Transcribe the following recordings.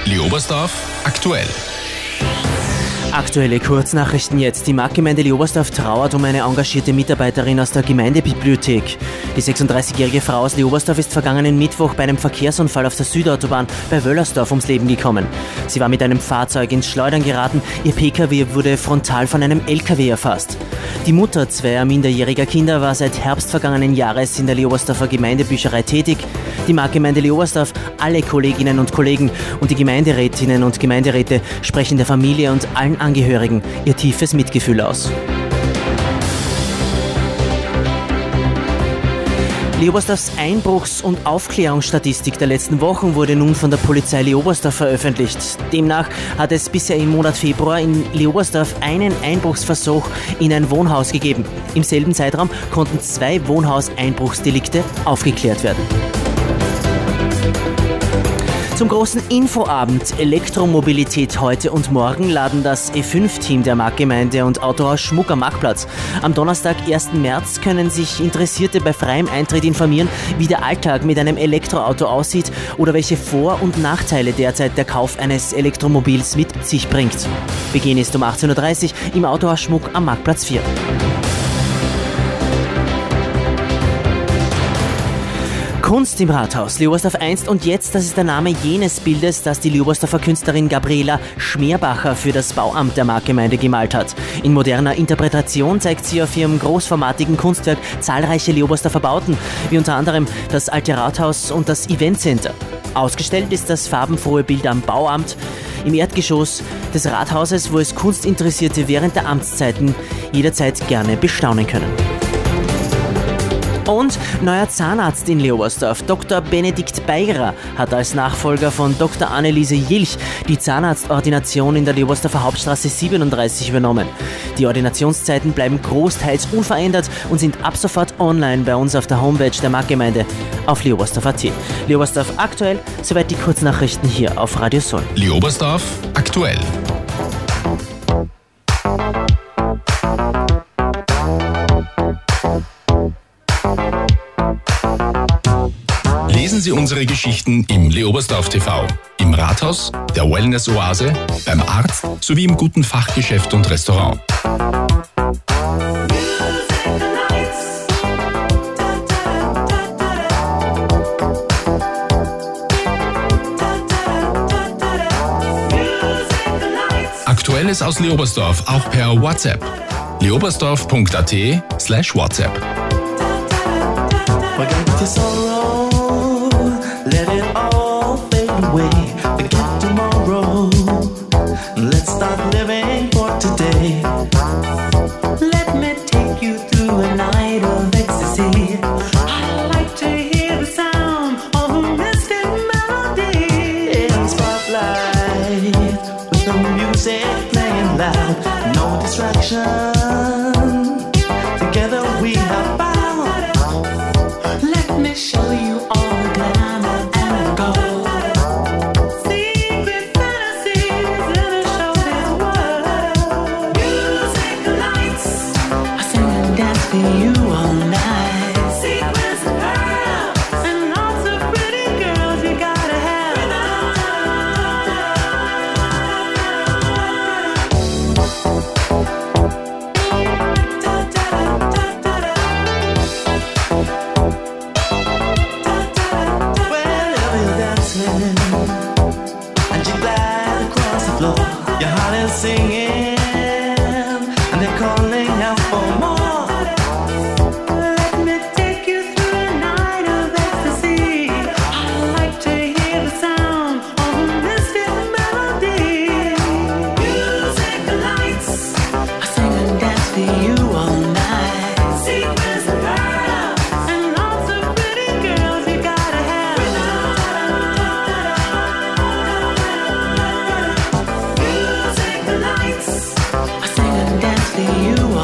Leobersdorf aktuell. Aktuelle Kurznachrichten jetzt. Die Marktgemeinde Leobersdorf trauert um eine engagierte Mitarbeiterin aus der Gemeindebibliothek. Die 36-jährige Frau aus Leobersdorf ist vergangenen Mittwoch bei einem Verkehrsunfall auf der Südautobahn bei Wöllersdorf ums Leben gekommen. Sie war mit einem Fahrzeug ins Schleudern geraten. Ihr Pkw wurde frontal von einem LKW erfasst. Die Mutter zweier minderjähriger Kinder war seit Herbst vergangenen Jahres in der Leobersdorfer Gemeindebücherei tätig. Die Marktgemeinde Leobersdorf, alle Kolleginnen und Kollegen und die Gemeinderätinnen und Gemeinderäte sprechen der Familie und allen Angehörigen ihr tiefes Mitgefühl aus. Leobersdorfs Einbruchs- und Aufklärungsstatistik der letzten Wochen wurde nun von der Polizei Leobersdorf veröffentlicht. Demnach hat es bisher im Monat Februar in Leobersdorf einen Einbruchsversuch in ein Wohnhaus gegeben. Im selben Zeitraum konnten 2 Wohnhauseinbruchsdelikte aufgeklärt werden. Zum großen Infoabend Elektromobilität heute und morgen laden das E5-Team der Marktgemeinde und Autohaus Schmuck am Marktplatz. Am Donnerstag, 1. März, können sich Interessierte bei freiem Eintritt informieren, wie der Alltag mit einem Elektroauto aussieht oder welche Vor- und Nachteile derzeit der Kauf eines Elektromobils mit sich bringt. Beginn ist um 18.30 Uhr im Autohaus Schmuck am Marktplatz 4. Kunst im Rathaus, Leobersdorf einst und jetzt, das ist der Name jenes Bildes, das die Leobersdorfer Künstlerin Gabriela Schmerbacher für das Bauamt der Marktgemeinde gemalt hat. In moderner Interpretation zeigt sie auf ihrem großformatigen Kunstwerk zahlreiche Leobersdorfer Bauten, wie unter anderem das alte Rathaus und das Eventcenter. Ausgestellt ist das farbenfrohe Bild am Bauamt im Erdgeschoss des Rathauses, wo es Kunstinteressierte während der Amtszeiten jederzeit gerne bestaunen können. Und neuer Zahnarzt in Leobersdorf. Dr. Benedikt Beigerer hat als Nachfolger von Dr. Anneliese Jilch die Zahnarztordination in der Leobersdorfer Hauptstraße 37 übernommen. Die Ordinationszeiten bleiben großteils unverändert und sind ab sofort online bei uns auf der Homepage der Marktgemeinde auf leobersdorf.at. Leobersdorf aktuell, soweit die Kurznachrichten hier auf Radio Soll. Leobersdorf aktuell. Lesen Sie unsere Geschichten im Leobersdorf TV, im Rathaus, der Wellness-Oase, beim Arzt sowie im guten Fachgeschäft und Restaurant. Aktuelles aus Leobersdorf auch per WhatsApp. leobersdorf.at/WhatsApp. Forget your sorrow, let it all fade away. Forget tomorrow, let's start living for today. Let me take you through a night of ecstasy. I like to hear the sound of a mystic melody. In the spotlight, with the music playing loud, no distraction. Together we have found. Let me show you all the glamour and gold. Secret fantasies, let me show this world. Music lights, I sing and dance for you all night. Secrets and pearls, and lots of pretty girls you gotta have. And you glide across the floor. Your heart is singing, and they're calling out for more. Let me take you through a night of ecstasy. I like to hear the sound of a mystic melody. Music lights, I sing and dance for you all night. Secrets and pearls, and lots of pretty girls you gotta have. Music lights, I sing and dance for you all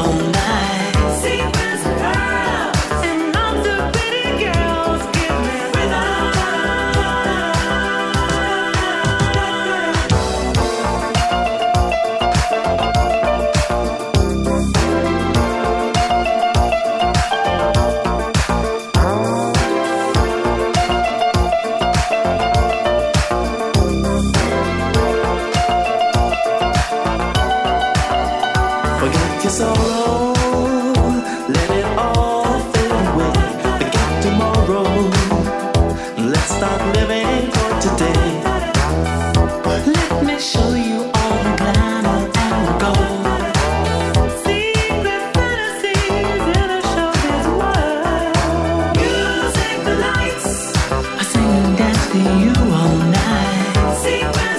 sorrow. Let it all fade away. Forget tomorrow. Let's start living for today. Let me show you all the glamour and the gold. Secret fantasies in a showbiz world. Music, the lights. I sing and dance for you all night. Secret